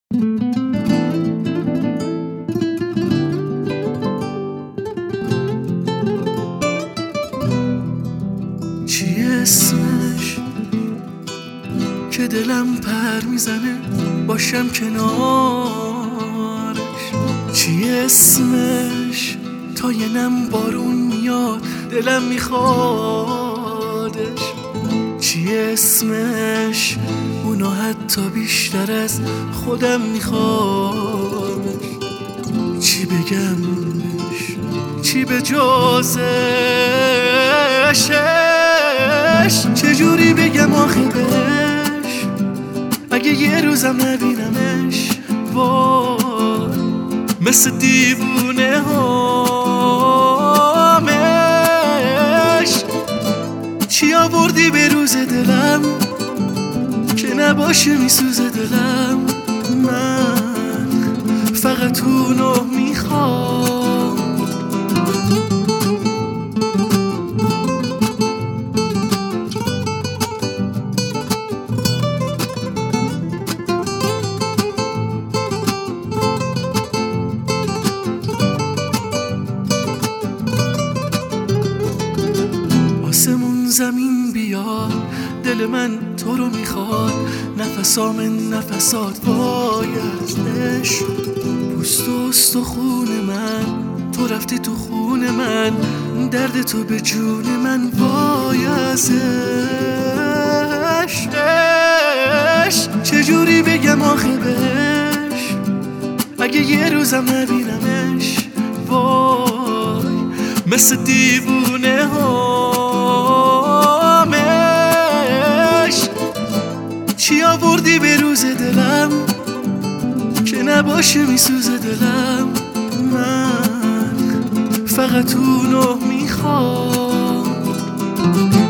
چی اسمش که دلم پر میزنه باشم کنارش؟ چی اسمش تا یه نم بارون میاد دلم میخوادش؟ چی اسمش اونو حتی بیشتر از خودم میخوامش؟ چی بگمش چی به جازش؟ چجوری بگم آخه بهش اگه یه روزم نبینمش؟ وای مثل دیوونه هامش. چی آوردی به روز دلم که نباشه میسوزه دلم؟ من فقط اونو میخوام. آسمون زمین بیاد دل من تو رو میخواد، نفسام نفسات وای از عشق. پوست و استخون من تو رفتی تو خون من، درد تو به جون من وای از عشق. چجوری بگم آخه بهش اگه یه روزم نبینمش؟ وای مثل دیوونه هامش. چی آوردی به روز دلم که نباشه میسوزه دلم؟ من فقط اونو میخوام.